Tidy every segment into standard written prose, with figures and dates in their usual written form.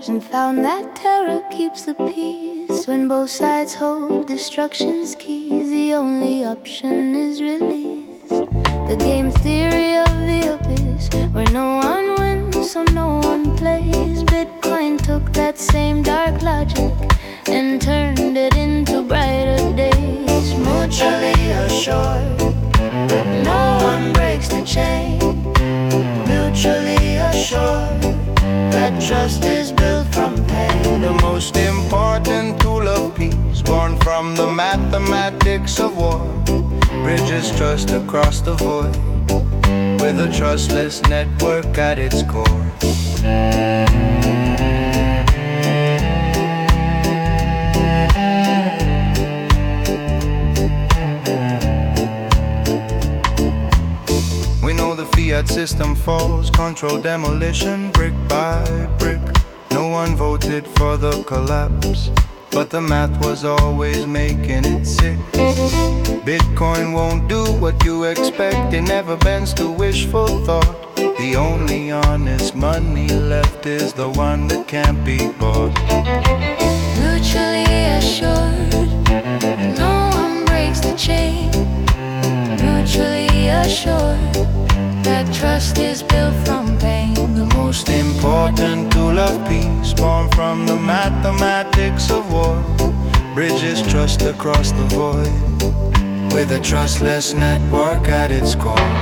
and found that terror keeps the peace. When both sides hold destruction's keys, the only option is release. The game theory of the abyss, where no one wins, so no one plays. Bitcoin took that same dark logic and turned it into brighter days. Mutually assured, no one breaks the chain. Mutually assured that trust is built from pain. The most important tool of peace, born from the mathematics of war, bridges trust across the void, with a trustless network at its core. We know the fiat system falls, control demolition brick by brick. No one voted for the collapse, but the math was always making it sick. Bitcoin won't do what you expect, it never bends to wishful thought. The only honest money left is the one that can't be bought. Mutually assured, no one breaks the chain. Mutually assured that trust is built from pain. The most important tool of peace, born from the mathematics of war, bridges trust across the void, with a trustless network at its core.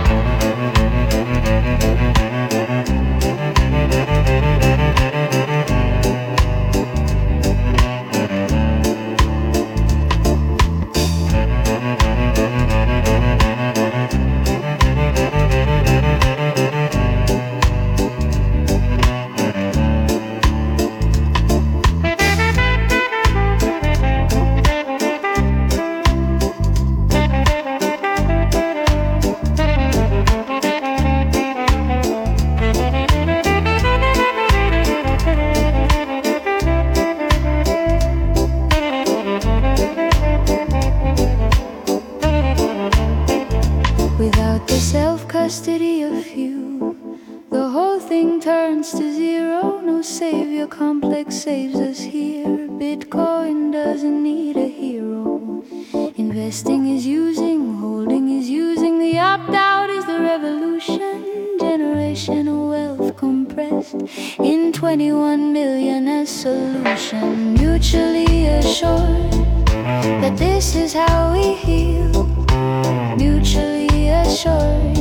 Without the self-custody of you, the whole thing turns to zero. No savior complex saves us here. Bitcoin doesn't need a hero. Investing is using, holding is using. The opt-out is the revolution. Generational wealth compressed in 21 million as solution. Mutually assured that this is how we heal. Mutually assured